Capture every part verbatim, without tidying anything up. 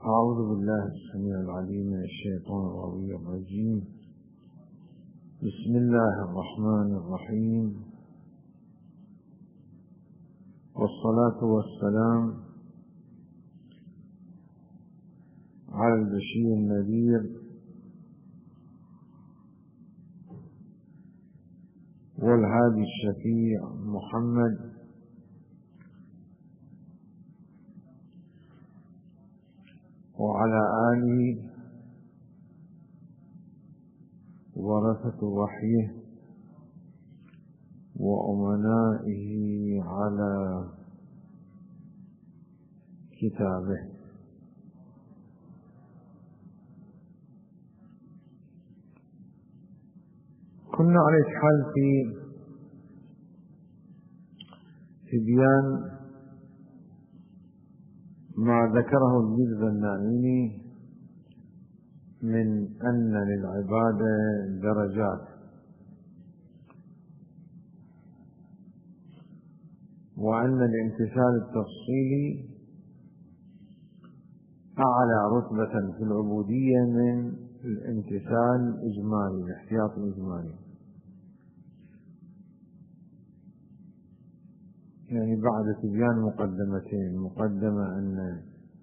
أعوذ بالله السميع العليم من الشيطان الرجيم. بسم الله الرحمن الرحيم، والصلاة والسلام على البشير النذير والهادي الشفيع محمد وعلى آله ورثة وحيه وأمنائه على كتابه. كنا على حال في في بيان ما ذكره الميرزا النعيمي من أن للعبادة درجات، وأن الامتثال التفصيلي أعلى رتبة في العبودية من الامتثال الإجمالي، الاحتياط الإجمالي. يعني بعد تبيان مقدمتين: مقدمة أن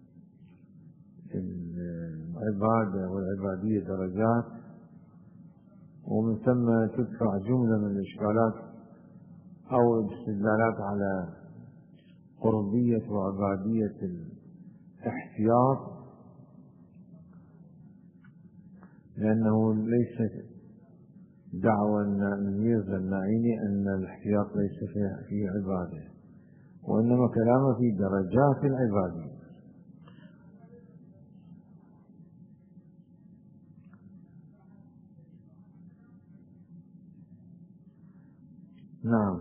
العبادة والعبادية درجات، ومن ثم تدفع جملة من الإشكالات أو الاستدلالات على قربية وعبادية الاحتياط، لأنه ليس دعوى الميرزا النعيمي أن الاحتياط ليس فيه عبادة، وإنما كلامه في درجات العبادية. نعم.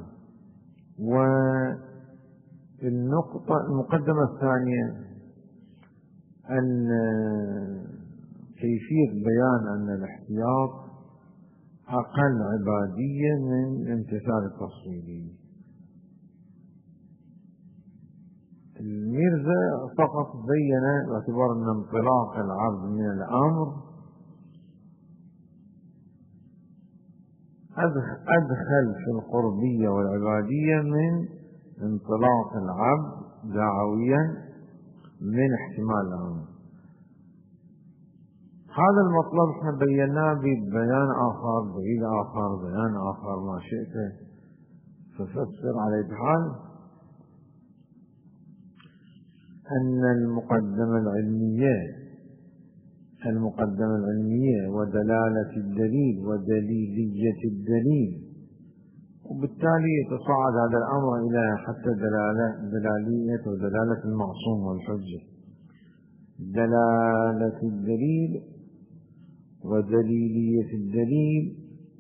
والنقطة المقدمة الثانية أن كيفية بيان أن الاحتياط أقل عبادية من الامتثال التفصيلي. الميرزا فقط بين باعتبار أن انطلاق العبد من الأمر أدخل في القربية والعبادية من انطلاق العبد دعويا من احتمال الأمر. هذا المطلب احنا بيناه ببيان آخر، دليل آخر، بيان آخر، ما شئت ففسر على حال أن المقدمة العلمية المقدمة العلمية ودلالة الدليل ودليلية الدليل، وبالتالي يتصاعد هذا الأمر إلى حتى دلالة دلالية ودلالة المعصوم والحجة. دلالة الدليل ودليلية الدليل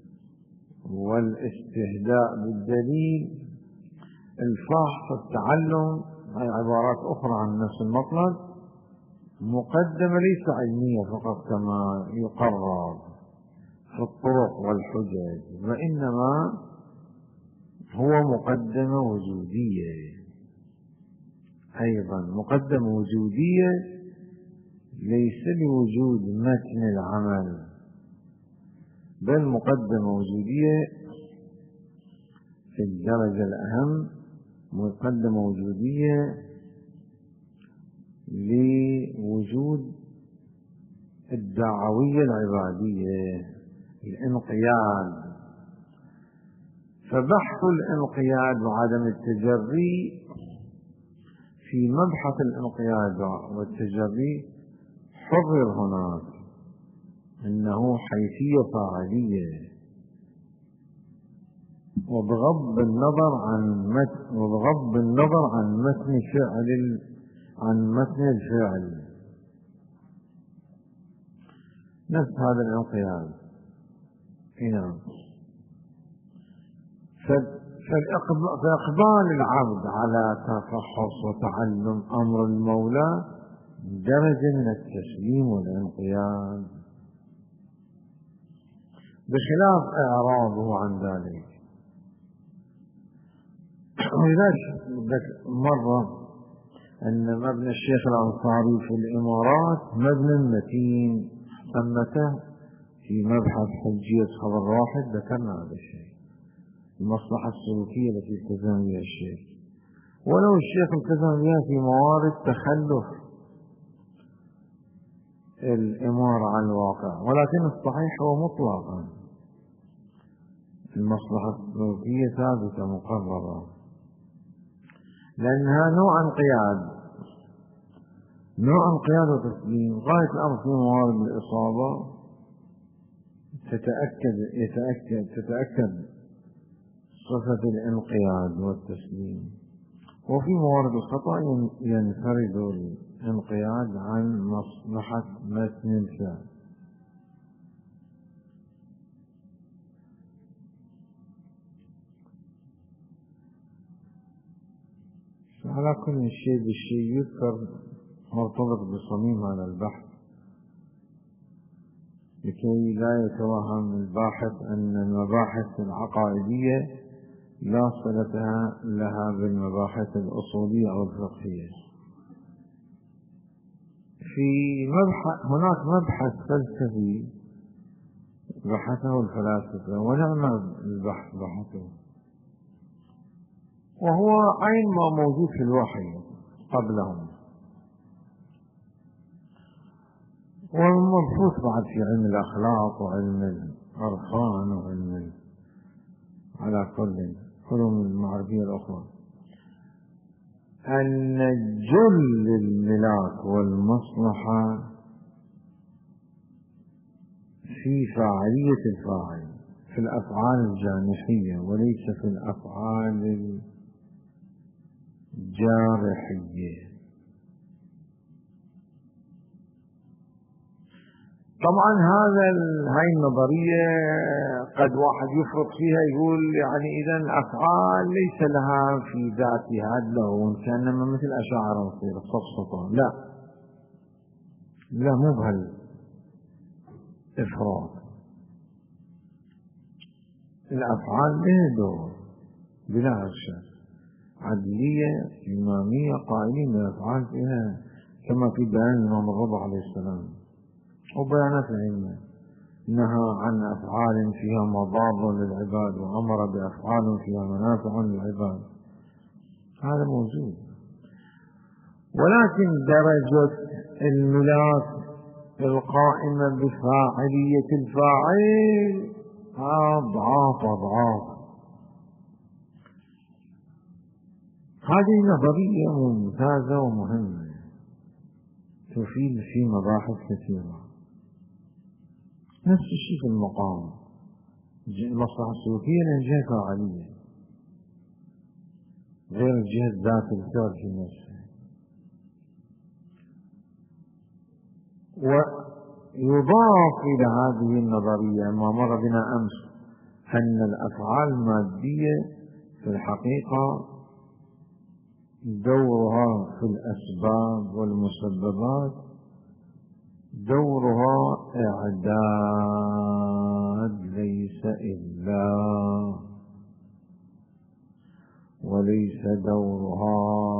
والاستهداء بالدليل، الفحص، التعلم، هي عبارات أخرى عن نفس المطلب. مقدمة ليس علمية فقط كما يقرر في الطرق والحجج، وإنما هو مقدمة وجودية أيضا، مقدمة وجودية ليس لوجود متن العمل، بل مقدمة وجودية في الدرجة الأهم، مقدمة وجودية لوجود الدعوية العبادية، الانقياد. فبحث الانقياد وعدم التجري في مبحث الانقياد والتجري حضر هناك إنه حيثية فاعلية، وبغض النظر عن متن وبغض النظر عن متن فعل عن متن الفعل نفس هذا الانقياد. نعم. فإقبال العبد على تفحص وتعلم أمر المولى درجة من التسليم والانقياد، بخلاف إعراضه عن ذلك. ولذلك مرة أن مبنى الشيخ الأنصاري في الإمارات مبنى متين. ثمة في مبحث حجية خبر واحد ذكرنا هذا الشيء، المصلحة السلوكية التي التزم بها الشيخ، ولو الشيخ التزم بها في موارد تخلف الإمارة عن الواقع، ولكن الصحيح هو مطلقا المصلحة السلوكية ثابتة مقررة، لأنها نوع انقياد نوع انقياد وتسليم. غاية الأمر في موارد الإصابة تتأكد يتأكد تتأكد صفة الانقياد والتسليم، وفي موارد الخطأ ينفرد الانقياد عن مصلحة متن الفعل. على كل شيء بالشيء يذكر مرتبط بصميم هذا البحث، لكي لا يتوهم الباحث أن المباحث العقائدية لا صلة لها بالمباحث الأصولية أو الفقهية. في مبحث هناك مبحث فلسفي بحثه الفلاسفة ونعم البحث بحثه، وهو عين ما موجود في الوحي قبلهم، والمبحوث بعد في علم الأخلاق وعلم الأرخان وعلم على كل علوم المعرفية الأخرى، أن جل الملاك والمصلحة في فاعلية الفاعل في الأفعال الجانحية وليس في الأفعال الجارحية. طبعا هذا هاي النظرية قد واحد يفرط فيها يقول يعني إذا الأفعال ليس لها في ذاتها لون، كأنما مثل أشاعرة نصير صفصفة. لا لا مو بهالإفراط، الأفعال لها دور بلا شك، عدلية إمامية قائلين بالأفعال فيها، كما في بيان الإمام الرضا عليه السلام وبيانات العلم، نهى عن أفعال فيها مضار للعباد وأمر بأفعال فيها منافع للعباد، هذا موجود. ولكن درجة الملاك القائمة بفاعلية الفاعل أضعاف أضعاف. هذه نظرية ممتازة ومهمة تفيد في مباحث كثيرة. نفس الشيء في المقام، المصلحة السلوكية لها جهة فاعلية غير جهة ذات الفعل في نفسه. ويضاف إلى هذه النظرية ما مر بنا أمس أن الأفعال المادية في الحقيقة دورها في الأسباب والمسببات دورها إعداد ليس إلا، وليس دورها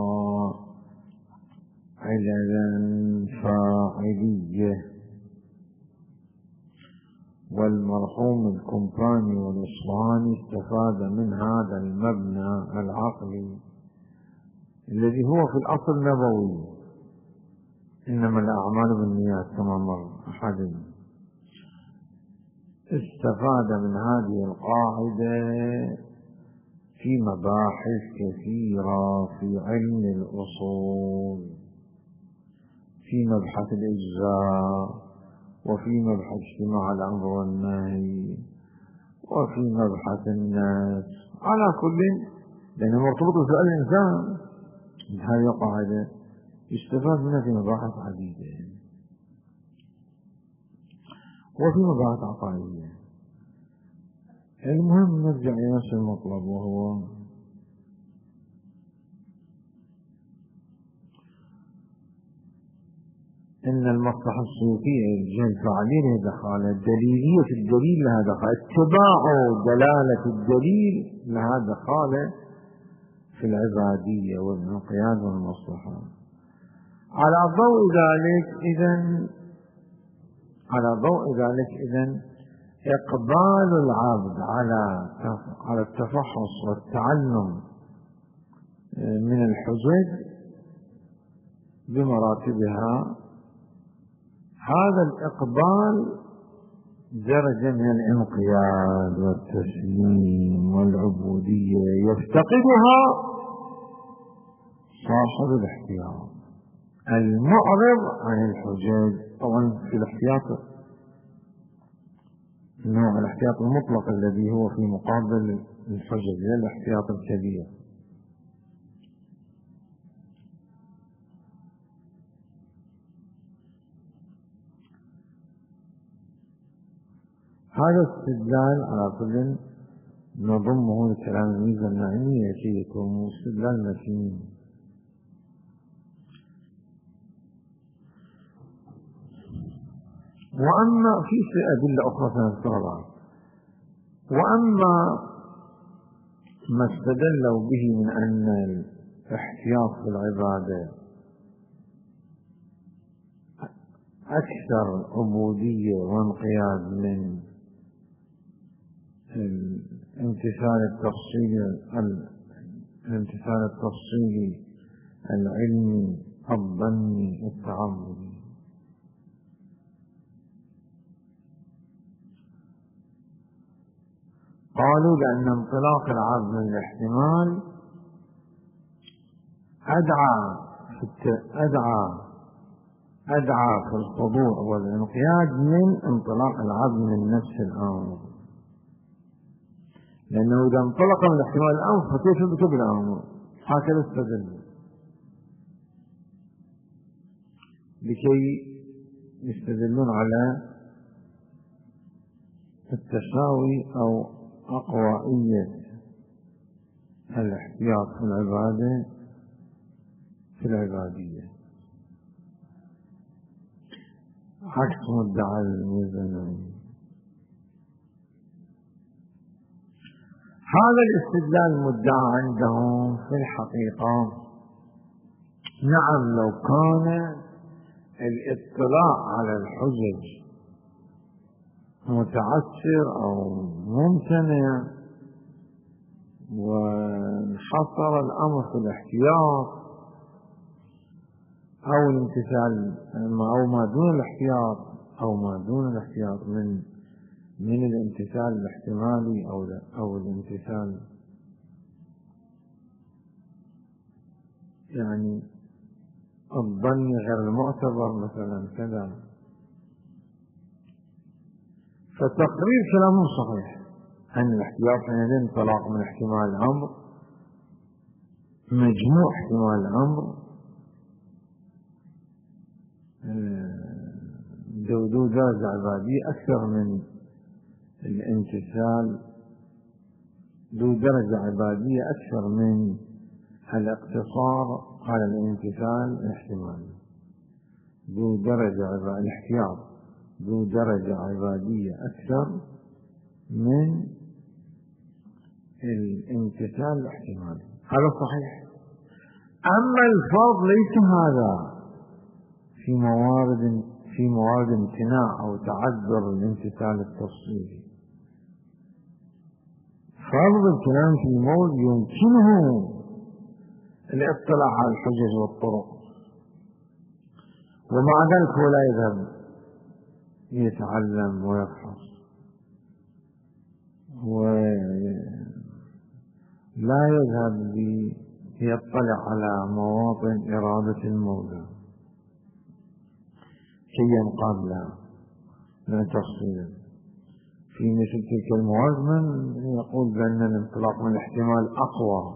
عللا فاعلية. والمرحوم الكومباني والإصفهاني استفاد من هذا المبنى العقلي الذي هو في الأصل نبوي، إنما الأعمال بالنيات كما مر أحدنا، استفاد من هذه القاعدة في مباحث كثيرة في علم الأصول، في مبحث الإجزاء، وفي مبحث اجتماع الأمر والنهي، وفي مبحث الناس، على كل لأنه مرتبط بسؤال الإنسان. هذه القاعدة يستفاد منها في مباحث عديدة وفي مباحث عقائدية. المهم نرجع إلى نفس المطلب، وهو إن المصلحة السلوكية الجهة الفاعلية لها دخالة، دليلية الدليل لها دخالة، اتباع دلالة الدليل لها دخالة في العبادية والانقياد والمصلحة. على ضوء ذلك إذن على ضوء ذلك إذن إقبال العبد على على التفحص والتعلم من الحجج بمراتبها، هذا الإقبال درجة من الانقياد والتسليم والعبودية يفتقدها صاحب الاحتياط المعرض عن الحجج. طبعا في الاحتياط نوع الاحتياط المطلق الذي هو في مقابل الحجج، لا الاحتياط الكبير. هذا استدلال على كل نضمه لكلام الميزة النعيمية كي يكون استدلال متين. وأما في أدلة أخرى سنذكرها. وأما ما استدلوا به من أن الاحتياط في العبادة أكثر عبودية وانقياد من الامتثال التفصيلي الامتثال التفصيلي العلمي الظني التعبدي. قالوا لأن انطلاق العبد من الاحتمال أدعى في أدعى أدعى في الخضوع والانقياد من انطلاق العبد من نفس الأمر، لأنه إذا انطلق من احتمال الأمر فكيف يثبت بالأمر؟ هكذا استدل لكي يستدلون على التساوي أو أقوائية الاحتياط في العبادة في العبادية، عكس مدعى الميزانية. هذا الاستدلال المدعى عندهم في الحقيقة نعم لو كان الاطلاع على الحجج متعسر أو ممتنع وانحصر الأمر في الاحتياط أو الامتثال أو ما دون الاحتياط أو ما دون الاحتياط من من الامتثال الاحتمالي أو أو الامتثال يعني الظني غير المعتبر مثلا كذا، فتقرير كلامهم صحيح أن الاحتياط حينئذ انطلاق من احتمال الأمر مجموع احتمال الأمر ذو درجة عبادية أكثر من الامتثال ذو درجة عبادية أكثر من الاقتصار على الامتثال الاحتمالي. ذو درجة عبادية الاحتياط ذو درجة عبادية أكثر من الامتثال الاحتمالي، هذا صحيح. أما الفرض ليس هذا في موارد في موارد امتناع أو تعذر الامتثال التفصيلي. فرض الكلام في الموت يمكنه الاطلاع على الحجج والطرق، ومع ذلك هو لا يذهب يتعلم ويبحث ولا يذهب ليطلع على مواطن إرادة المولى كي ينقاد لها من تفصيل. في مثل تلك المواد من يقول بأن الانطلاق من الاحتمال أقوى،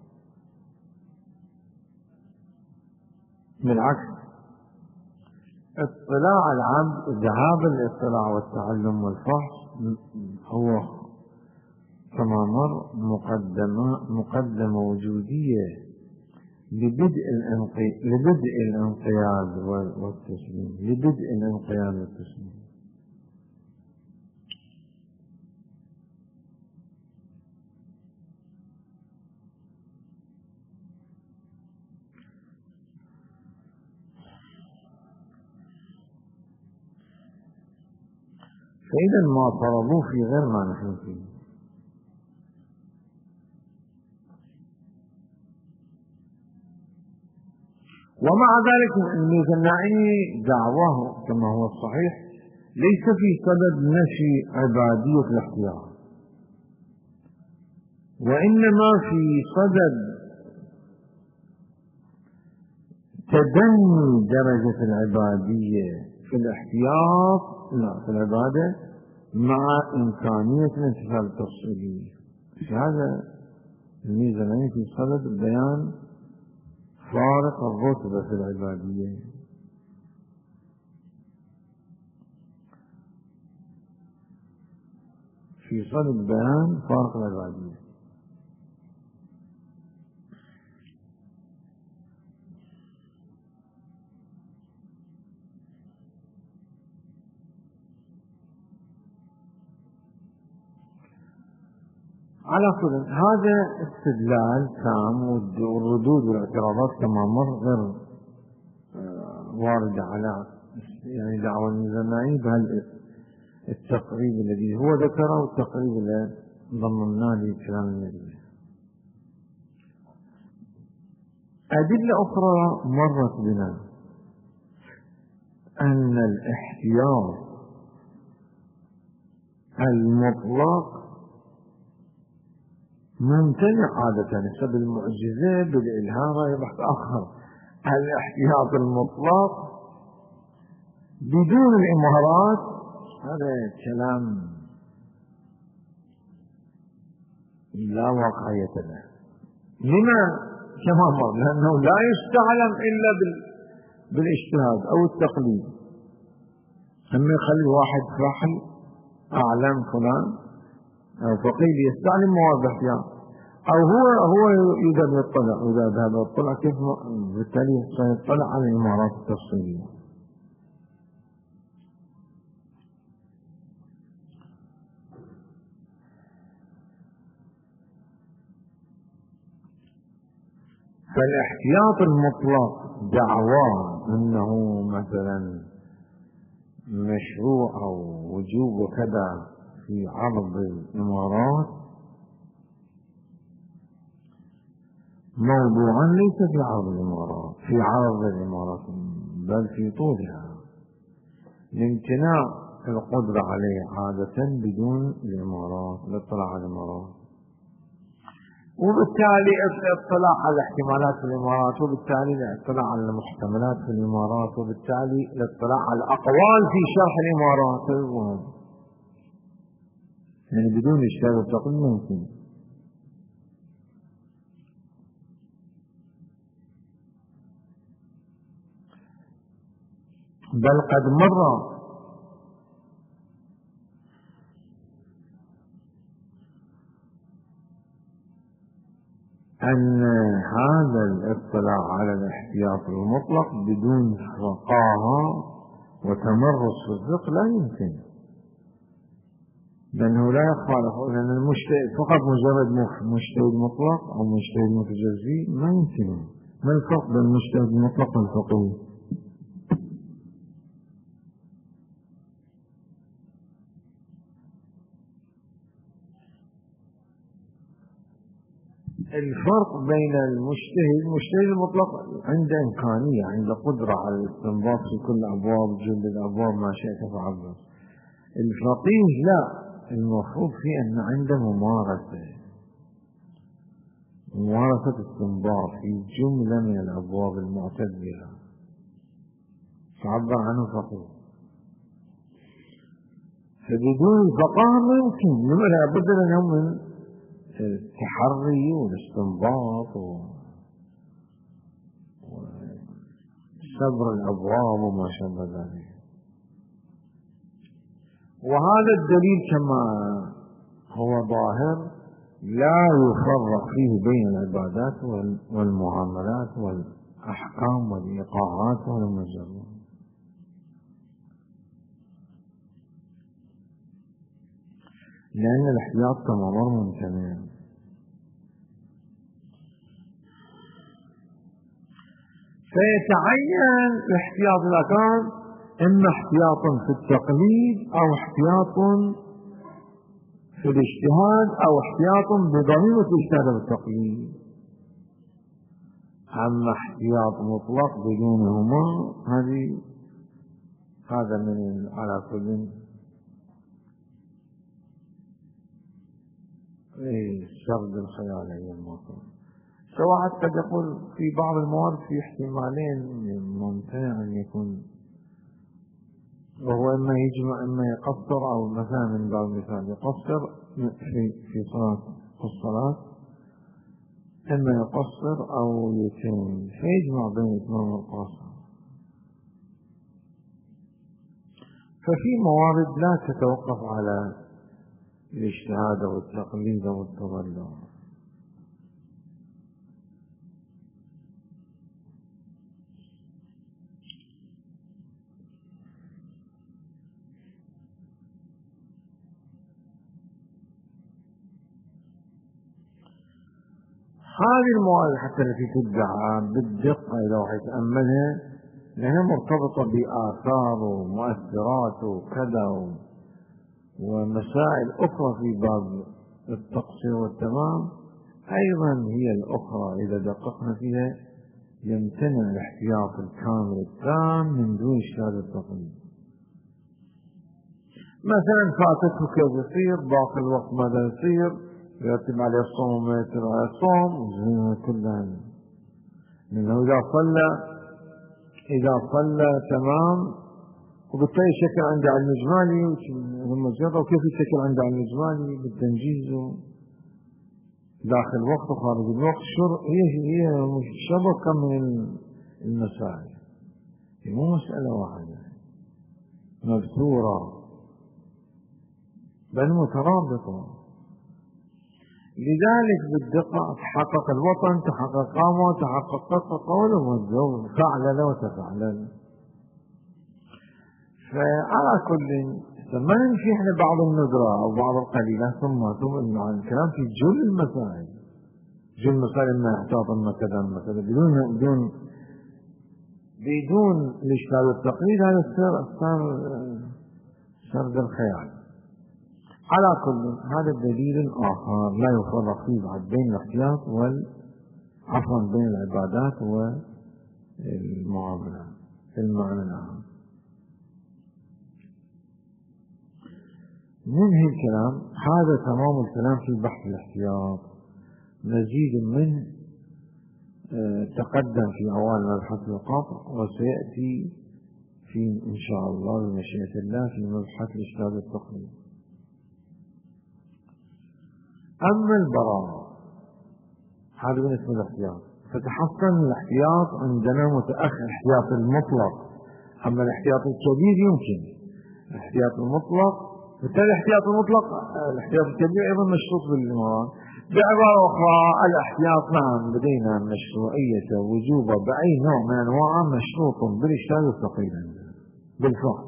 بالعكس اطلاع العبد ذهاب الاطلاع والتعلم والفحص هو كما مر مقدمة مقدمة وجودية لبدء الانقياد لبدء الانقياد والتسليم لبدء الانقياد والتسليم. فإذا ما فرضوه في غير ما نحن فيه. ومع ذلك الميزانعي دعواه كما هو الصحيح ليس في صدد نفي عبادية الاحتياط، وإنما في صدد تدني درجة العبادية في الاحتياط لا في العبادة مع إمكانية الانتفاع التفصيلي. في هذا الميزانعي في صدد بيان فارق الرتبة في العبادية. في صدد بيان فارق العبادية. على كل هذا استدلال تام، والردود والاعتراضات كما مر غير واردة على يعني دعوى الميزانعي بهالتقريب الذي هو ذكره والتقريب الذي ضمناه لكلام النبي. أدلة أخرى مرت بنا أن الاحتياط المطلق ممتنع عادة بسبب المعجزة بالإلهام راح تأخر. الاحتياط المطلق بدون الإمارات هذا كلام لا واقعية له. لما؟ كما مر لأنه لا يستعلم إلا بالاجتهاد أو التقليد. أما يخلي واحد فاحل أعلم فلان أو فقيل يستعلم مواد احتياط، أو هو هو يقدر يطلع إذا ذهب يطلع كيف بالتالي سيطلع على الإمارات التفصيلية. فالاحتياط المطلق دعواه أنه مثلا مشروع أو وجوب وكذا في عرض الإمارات موضوعا ليس في عرض الإمارات في عرض الإمارات بل في طولها لامتناع القدرة عليه عادة بدون الإمارات الاطلاع على الإمارات، وبالتالي الاطلاع على احتمالات في الإمارات، وبالتالي الاطلاع على المحتملات في الإمارات، وبالتالي الاطلاع على الأقوال في شرح الإمارات يعني بدون اجتهاد وتقليد ممكن. بل قد مر أن هذا الاطلاع على الاحتياط المطلق بدون فقاهة وتمرس في الفقه لا يمكن، لأنه لا يخفى له، لأن المجتهد فقط مجرد مجتهد مطلق أو مجتهد متجزي ما يمكن. ما الفرق بين المجتهد المطلق والفقيه؟ الفرق بين المجتهد المجتهد المطلق عنده إمكانية، عنده قدرة على الاستنباط في كل أبواب جلد الأبواب ما شئت فعبر. الفقيه لا، المفروض فيه أن عنده ممارسة ممارسة استنباط في جملة من الأبواب المعتد بها تعبر عنه فقيه. فبدون فقه ما يمكن، لما لا بد لهم من التحري والاستنباط وصبر الأبواب وما شابه ذلك. وهذا الدليل كما هو ظاهر لا يفرق فيه بين العبادات والمعاملات والأحكام والإيقاعات والمجرات، لأن الاحتياط كما مر ممتنع. فيتعين الاحتياط إذا كان إما احتياط في التقليد أو احتياط في الاجتهاد أو احتياط بضميمة الاجتهاد بالتقليد. أما احتياط مطلق بدونهما هذه هذا من على كل سرد الخيالية المطلق. سواء قد يقول في بعض الموارد في احتمالين ممتنع أن يكون، وهو إما يجمع إما يقصر، أو مثلا من باب المثال يقصر في في صلاة في الصلاة، إما يقصر أو يتم، فيجمع بين الإتمام والقصر. ففي موارد لا تتوقف على الاجتهاد والتقليد والتضلع. هذه الموارد حتى التي تدعى بالدقة إذا واحد يتأملها لأنها مرتبطة بآثار ومؤثرات وكذا ومسائل أخرى في باب التقصير والتمام، أيضا هي الأخرى إذا دققنا فيها يمتنع الاحتياط الكامل التام من دون اجتهاد التقليد. مثلا فاتته كيف يصير، باقي الوقت ماذا يصير، يرتب عليه الصوم وما يرتب عليه الصوم كلها. لأنه إذا صلى إذا صلى تمام وبالتالي شكل عنده على المجمالي وكيف يشكل عنده على المجمالي بالتنجيز داخل الوقت وخارج الوقت. هي هي شبكة من المسائل، هي مو مسألة واحدة مبثورة بل مترابطة. لذلك بالدقة تحقق الوطن، تحقق قامه، تحقق قوله والزوج فعلل وتفعلل. فعلى كل ما نمشي احنا بعض الندرة او بعض القليلة ثم ثم عن الكلام في جل المسائل، جل المسائل اما احتاط اما كذا اما كذا بدون بدون بدون الاجتهاد والتقليد. هذا صار صار سرد الخيال. على كل هذا دليل آخر لا يفرق فيه بعد بين الاحتياط وال عفوا بين العبادات والمعاملات في المعنى العام. ننهي الكلام. هذا تمام الكلام في بحث الاحتياط. مزيد منه تقدم في أوائل مبحث القطع، وسيأتي في إن شاء الله بمشيئة الله في مبحث الاجتهاد والتقليد. أما البراءة هذا بالنسبة للاحتياط، فتحصل الاحتياط عندنا متأخر احتياط المطلق. أما الاحتياط الكبير يمكن الاحتياط المطلق، بالتالي الاحتياط المطلق الاحتياط الكبير أيضا مشروط بالإمارات. بعبارة أخرى الاحتياط نعم لدينا مشروعية وجوبة بأي نوع من أنواع مشروط بالاجتهاد والتقليد بالفعل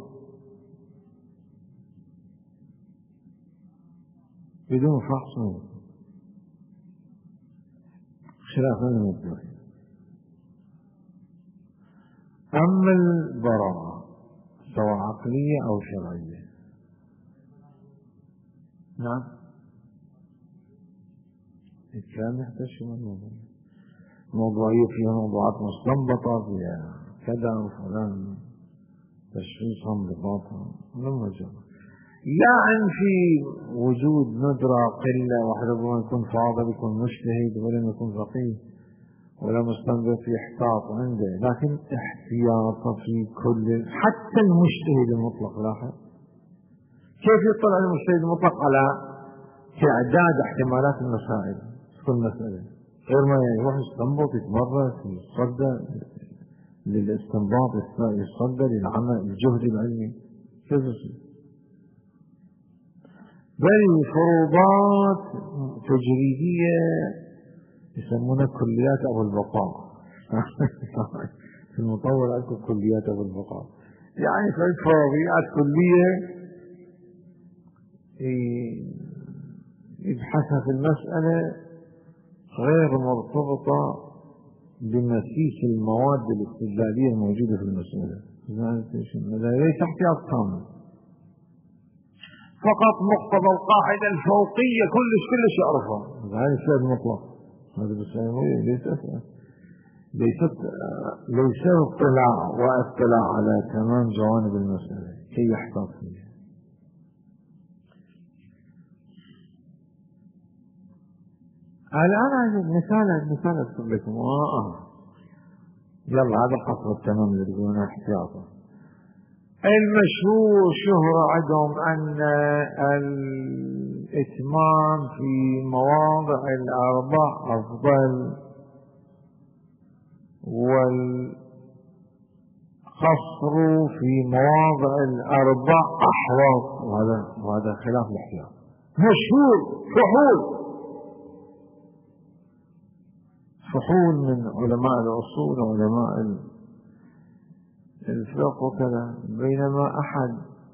بدون فحص خلافا للمدعي. أما البراءة سواء عقلية أو شرعية، نعم الكلام يحتاج شو الموضوع موضوعية فيها موضوعات مستنبطة فيها كذا وفلان تشخيصها انضباطها لما جرى. لا عن في وجود ندرة قلة، واحد ربما يكون فاضل يكون مجتهد ولم يكن فقيه ولا مستنبط في احتياط عنده، لكن احتياط في كل حتى المجتهد المطلق. لاحظ كيف يطلع المجتهد المطلق على تعداد احتمالات المسائل في كل مسألة، غير ما يروح يستنبط يتمرس يتصدى للاستنباط يتصدى للعمل الجهد العلمي كيف يصير. بل فروضات تجريدية يسمونها كليات أبو البقاء في المطور أكو كليات أبو البقاء، يعني في فرضيات كلية يبحثها في المسألة غير مرتبطة بمسيس المواد الاستدلالية الموجودة في المسألة. ليس احتياط كامل، فقط مقتضى القاعدة الفوقية كلش كلش يعرفها. هذا الشيء المطلق، هذا بالسيموية ليست ليست ليس اطلاع واطلاع على تمام جوانب المسألة كي يحتاط فيها. الآن هذا مثال مثال أكتب لكم. آه يلا هذا قصر التمام اللي يقولون احتياطا. المشهور شهرة عندهم أن الإتمام في مواضع الأربع أفضل والقصر في مواضع الأربع أحوط، وهذا وهذا خلاف الاحتياط. مشهور فحول فحول من علماء الأصول وعلماء الفقه وكذا. بينما أحد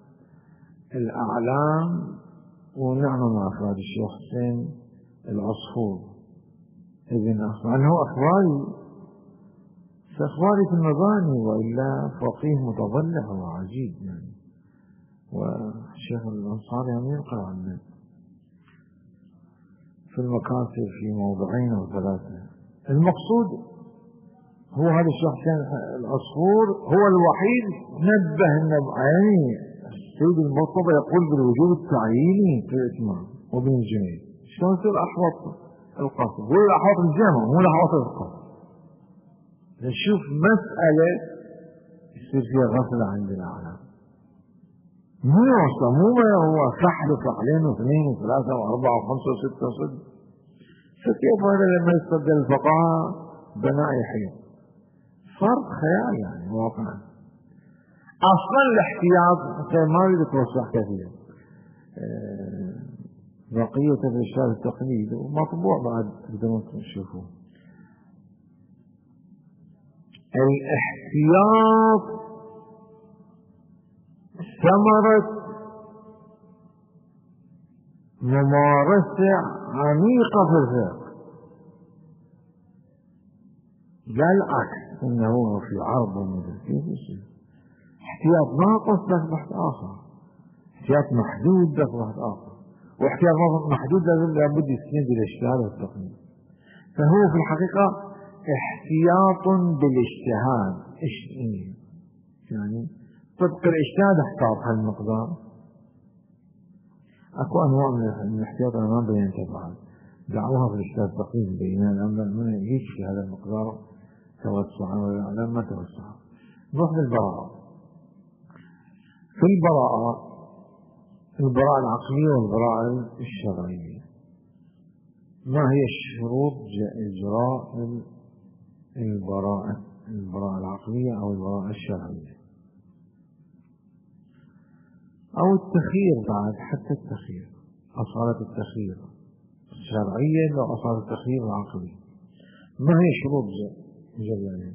الأعلام ونعم مع أفراد الشيخ حسين العصفور ابن أخوان، أنه أخواري أخواري في المباني، وإلا فقيه متضلع وعجيب يعني. والشيخ الأنصاري هم ينقل عنه في المكاتب في موضعين أو ثلاثة. المقصود هو هذا الشيخ حسين العصفور هو الوحيد نبه النبعين. السيد المرتضى يقول بالوجوب التعييني في الإتمام وابن الجنيد. شلون يصير أحوط القصر؟ هو الأحوط الجامع مو الأحوط القصر. نشوف مسألة يصير فيها غفلة عند الأعلام، مو وصل مو هو فحل وفعلين واثنين وثلاثة وأربعة وخمسة وستة وستة. فكيف هذا لما يستبدل الفقهاء بناء يحيى؟ فرق خيال يعني واقعا. أصلا الاحتياط ما أريد أتوسع كثير، بقية في الإرشاد التقليد ومطبوع بعد تقدرون تشوفوه. الاحتياط ثمرة ممارسة عميقة في الفقه، لا العكس انه في عرض ومدر. كيف يصير احتياط ناقص لك بحث اخر، احتياط محدود لك بحث اخر، واحتياط محدود لابد يستند الاجتهاد والتقنين. فهو في الحقيقة احتياط بالاجتهاد. يعني طبق الاجتهاد احتاط هالمقدار. اكو انواع من الاحتياط انا ما بينتها بعد، دعوها في الاجتهاد التقنين بينها الامر من يكفي هذا المقدار توسعا ولا ما توسعا. نروح للبراءة. في البراءة البراءة العقلية والبراءة الشرعية. ما هي الشروط إجراء البراءة البراءة العقلية أو البراءة الشرعية أو التخيير بعد، حتى التخيير أصالة التخيير الشرعية لو أصالة التخيير العقلي. ما هي شروط جلالين؟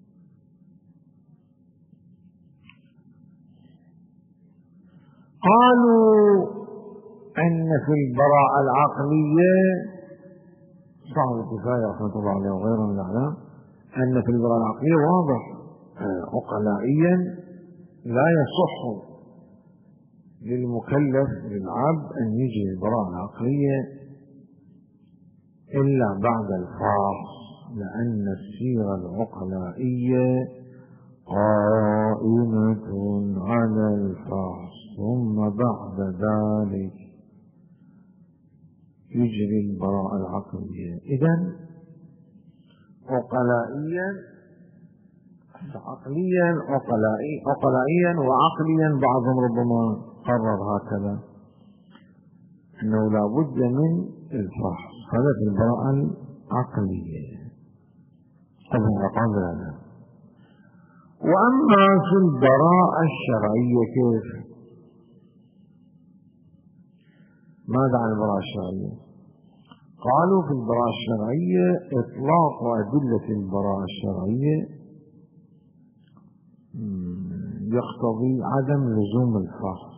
قالوا أن في البراءة العقلية صاحب الكفاية رحمة الله عليه وغيره من الأعلام أن في البراءة العقلية واضح عقلائيا لا يصح للمكلف للعبد أن يجري البراءة العقلية إلا بعد الفحص، لأن السيرة العقلائية قائمة على الفحص، ثم بعد ذلك يجري البراءة العقلية. إذن عقلائيا عقليا عقلائي عقلائيا وعقليا بعضهم ربما قرر هكذا أنه لا بد من الفحص. هذا في البراءة العقلية طبعا أقام هذا. وأما في البراءة الشرعية كيف؟ ماذا عن البراءة الشرعية؟ قالوا في البراءة الشرعية إطلاق أدلة البراءة الشرعية يقتضي عدم لزوم الفحص.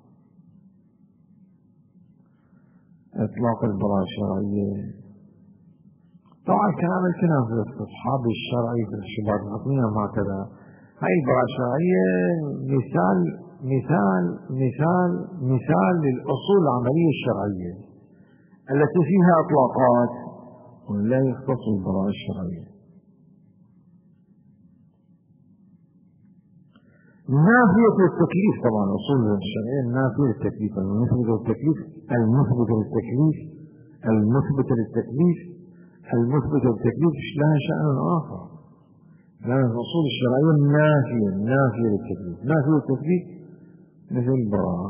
إطلاق البراءة الشرعية طبعا كلام الكلام في الاستصحاب الشرعي في الشبهات العقلية هكذا هاي البراءة الشرعية مثال مثال مثال مثال للأصول العملية الشرعية التي فيها إطلاقات ولا يختص بالبراءة الشرعية. نافية التكليف، طبعا أصول الشرعية النافية للتكليف، المثبت للتكليف المثبت للتكليف المثبت للتكليف المثبت للتكليف لها شأن آخر. لأن الأصول الشرعية النافية النافية للتكليف، نافية للتكليف مثل البراءة،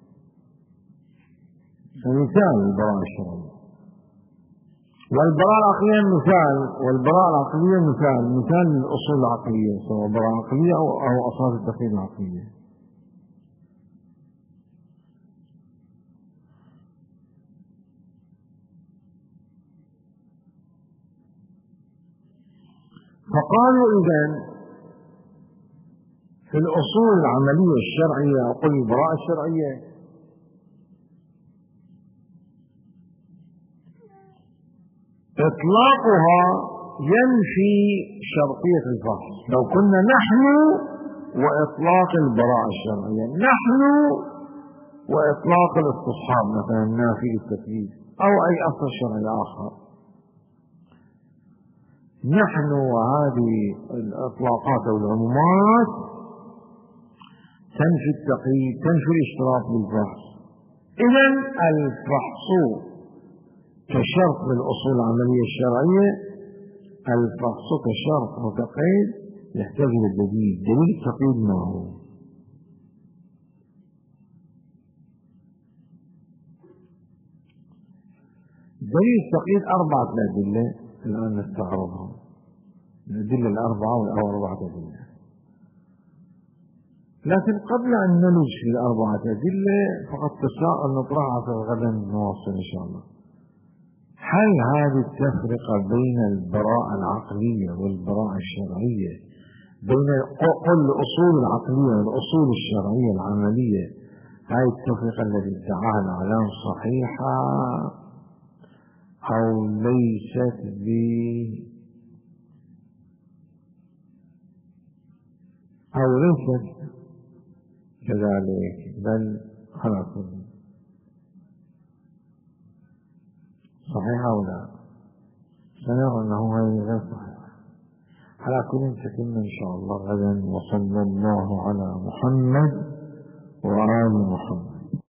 مثال البراءة الشرعية. والبراءة العقلية مثال والبراءة العقلية مثال مثال للأصول العقلية، سواء براءة عقلية أو أو أصول التقييد العقلية. فقالوا إذن في الأصول العملية الشرعية أو قل البراءة الشرعية إطلاقها ينفي شرطية الفحص. لو كنا نحن وإطلاق البراءة الشرعية، نحن وإطلاق الاستصحاب مثلا نافي للتكليف أو أي أصل شرعي آخر، نحن وهذه الإطلاقات أو العمومات تنفي التقييد، تنفي الاشتراط بالفحص. إذن الفحص كشرط للأصول العملية الشرعية، الفحص كشرط متقيد يحتاج إلى دليل. دليل التقييد ما هو؟ دليل التقييد أربعة أدلة الآن نستعرضها، الأدلة الأربعة أو أربعة أدلة. لكن قبل أن نلج في الأربعة أدلة فقد تساءل نطرحها في غدا نواصل إن شاء الله. هل هذه التفرقة بين البراءة العقلية والبراءة الشرعية، بين كل الأصول العقلية والأصول الشرعية العملية، هذه التفرقة التي ادعاها الإعلام صحيحة أو ليست ب أو ليست كذلك، بل خلاص صحيحة أو لا؟ سنرى أنه غير صحيح. على كل تتم إن شاء الله غدا. وصلى الله على محمد وآل محمد.